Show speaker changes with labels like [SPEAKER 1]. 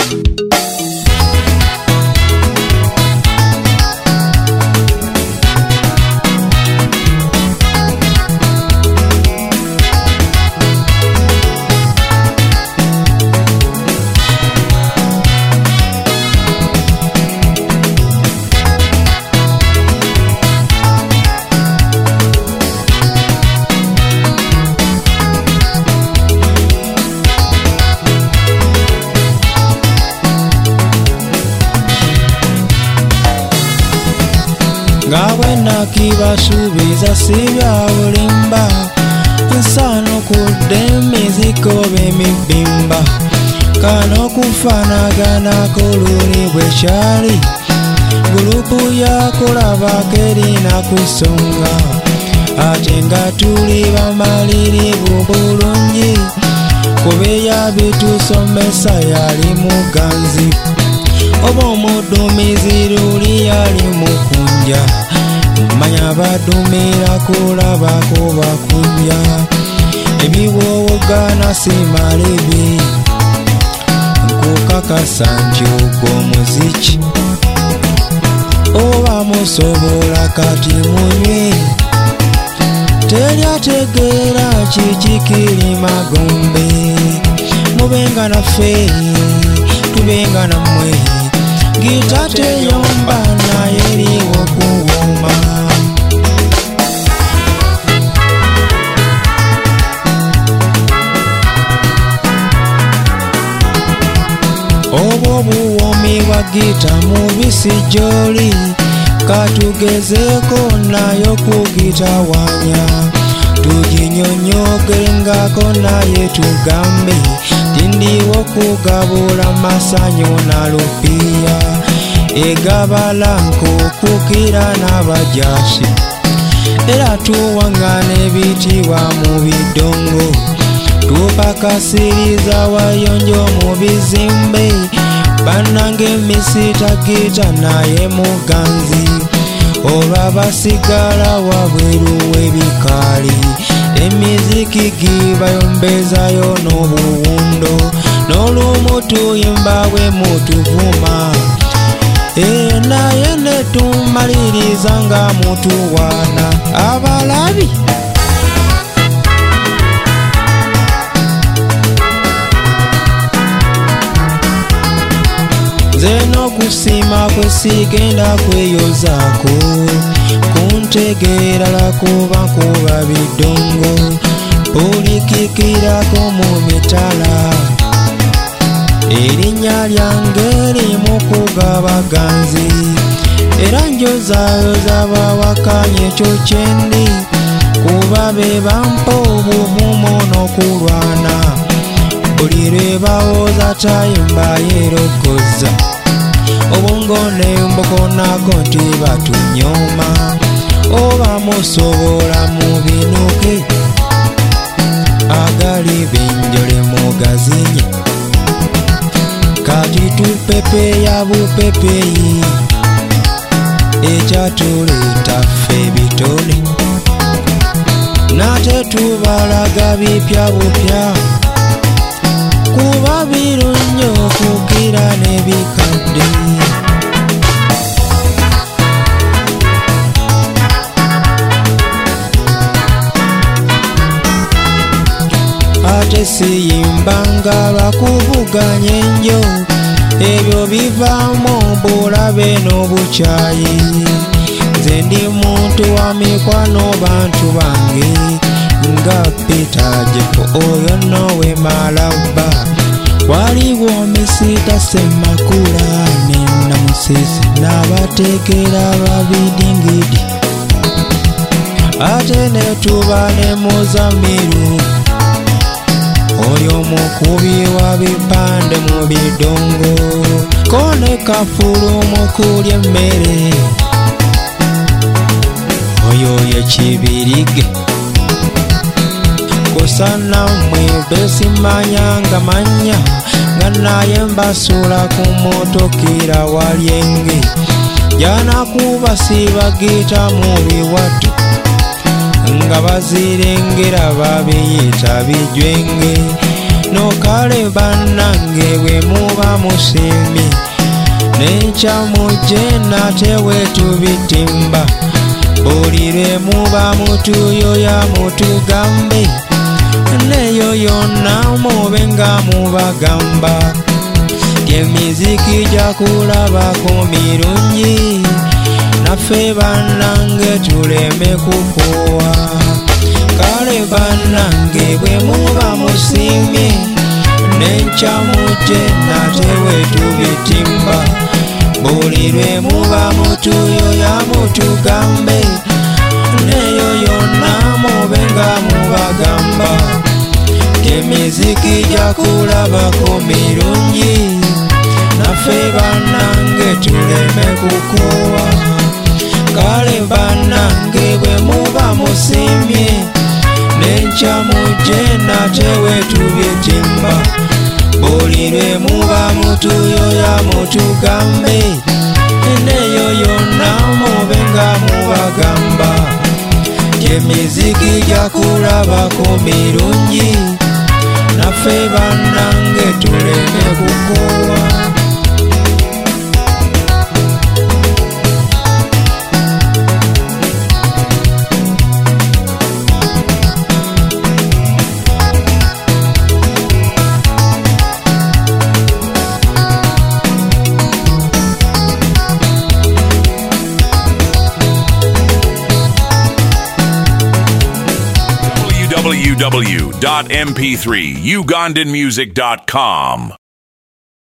[SPEAKER 1] Ngawe nakibasubiza sibya bulimba nsano kudde miziko b'emibimba kano kufanagana kululi bwekyali gulupu yakulabako erina kusonga ate nga tuli bamalirivu bulungi kubeya bitusomesa yali muganzi oba omudumizi luli yali mukunja manya badumira kulabako bakunja ebiwowogana simalebi nkukakasa nti ogwo muziki oba musobola kati munywe teryategeera kikikiri magombe mubenga naffe tubenga nammwe gita teyomba naye eriwo kuwoma obwo obuwomi bwa gita mubisi gyoli katugezeeko nayo kugitawanya tuginyonyogengako naye tugambe tindiwo kugabula masanyo na lupiya egabala nkukukira n'abajaasi era tuwangana ebitiibwa mu bidongo tupakasiriza wayonjo mu bizimbe bannange emisita gita naye muganzi olwa basigala wabweru w'ebikaali emiziki gibayombezayo n'obuwundo n'olumu tuyimba bwe mutuvuma naye netumaliriza nga mutuwaana abalabi nze n'okusiima kwe sigenda kweyozaako kuntegeera lakuba nkuba bidongo pulikikirako mu mitala erinnya lyange limu kugabaganzi era njozayoza bawakanye ekyo kyendi kuba be bampa obuvumo n'okulwana buli lwe bawoza tayimba yerogoza obwongo nembukonako nti batunyooma oba musobola mubinuke agali binjole mugazinye kati tupepeya bupepeyi ekyatuleeta ffe bitone nate tubalaga bipya bupya kuba birungi okukira n'ebikadde ate siyimbanga lwakuvuganya enjo ebyo bivaamu bulabe n'obukyayi nze ndi muntu wa mikwano bantu bange nga Peter Jepo oyo nowe malaba waliwo mesita semakula nena musisi n'abateekera babidingidi ate netuba ne Muzamiru oyo mukubi wa bipande mu bidongo kone kafulu mukulya emmere oyo yekibirige kusana mwe simanyanga manya nga naye mbasula ku motokira walyenge jana kuba sibagita mu biwatu nga bazirengera babiyita bijwenge no kale bannange bwe muba musiimye n'ekyamujje nate wetubitimba buli lwe muba mutuyoya mutugambe neyo yonna mube nga mubagamba emiziki gya kulabako mirungi naffe bannange tuleme kukoowa kale bannange bwe muba musiimye n'ekyamujje nate wetubitimba buli lwe muba mutuyoya mutugambe neyo yonna mube nga mubagamba emiziki gya kulabako mirungi naffe bannange tuleme kukoowa kale bannange bwe muba musiimye n'ekyamujje nate wetubitimba buli lwe muba mutuyoya mutugambe neyo yonna mube nga mubagamba emiziki gya kulabako mirungi naffe bannange tuleme kukoowa
[SPEAKER 2] www.mp3ugandanmusic.com